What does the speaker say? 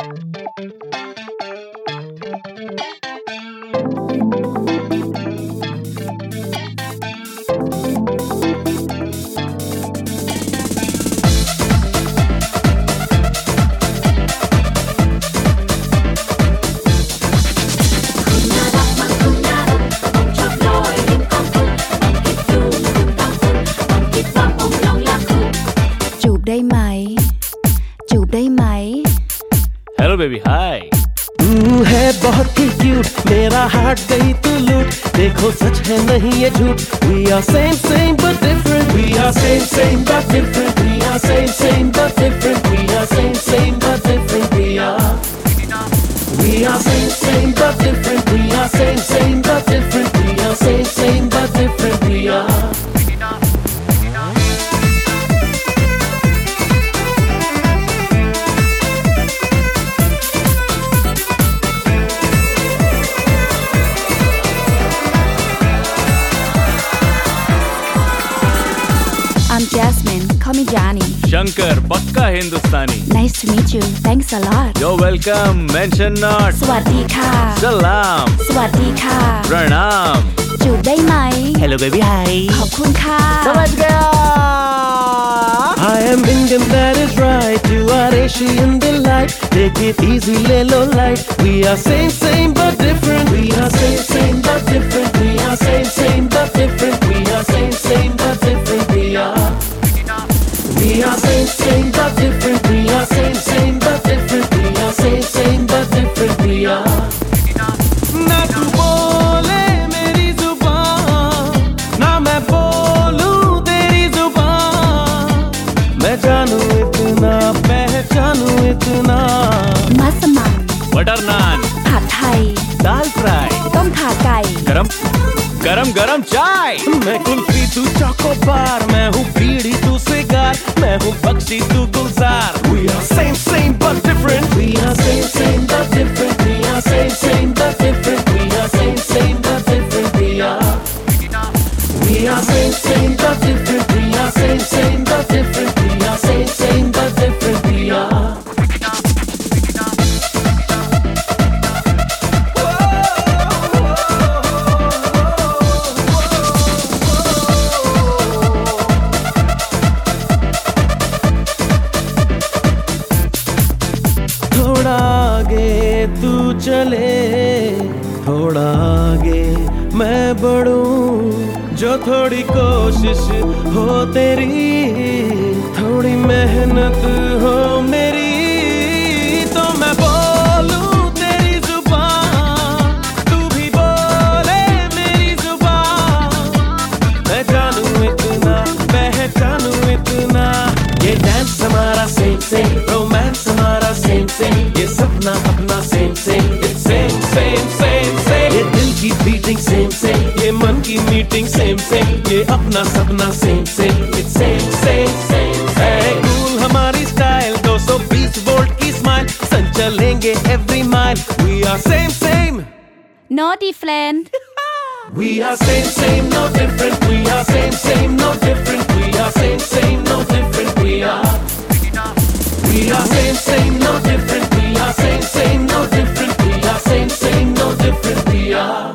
ได้ไหมจูบได้ไหม hello baby hi तू है बहुत ही क्यूट मेरा हार्ट गई तू लूट देखो सच है नहीं ये झूठ We are same same but different We are same same but different We are same same but different We are same same but different We are same same but different We are same same but different We are same same but different We are I'm Jasmine, call me Johnny. Shankar पक्का हिंदुस्तानी Nice to meet you. Thanks a lot. You're welcome mention not สวัสดีค่ะ सलाम สวัสดีค่ะ प्रणाम จูบได้ไหม Hello baby hi ขอบคุณค่ะ समझ गया I am Indian that is right You are Asian delight Take it easy ले लो light We are same same but different We are same same but different We are same same but different We are same same but different We are same same but different We are same same but different We are same same but different We are ना तू बोले मेरी जुबान ना मैं बोलूं तेरी जुबान मैं जानू इतना पहचानू इतना มัสมั่น बटर नान ผัดไทย दाल फ्राई ต้มข่าไก่ गरम गरम गरम चाय मैं कुल्फी तू चोकोबार मैं हूँ बीड़ी तू सिगार मैं हूँ बख्शी तू गुलजार We are same same but different We are same same but different We are same same but different We are same same but different We are same same but different We are same same but different We are same same but different We are थोड़ा आगे तू चले थोड़ा आगे मैं बढ़ूं जो थोड़ी कोशिश हो तेरी थोड़ी मेहनत हो मेरी तो मैं बोलूं तेरी जुबान तू भी बोले मेरी जुबान मैं जानू इतना पहचानू इतना ये डांस हमारा सेम सेम रोमांस हमारा सेम सेम ये सपना अपना same same same same same same ये दिल की बीटिंग सेम सेम ये मन की मीटिंग सेम सेम ये अपना सपना same same same same same cool हमारी स्टाइल 220 वोल्ट की स्माइल संचलेंगे every mile We are same same No different We are same same no different We are same same no different We are same same no different We are same same no different We are same same no different We are same same no different We are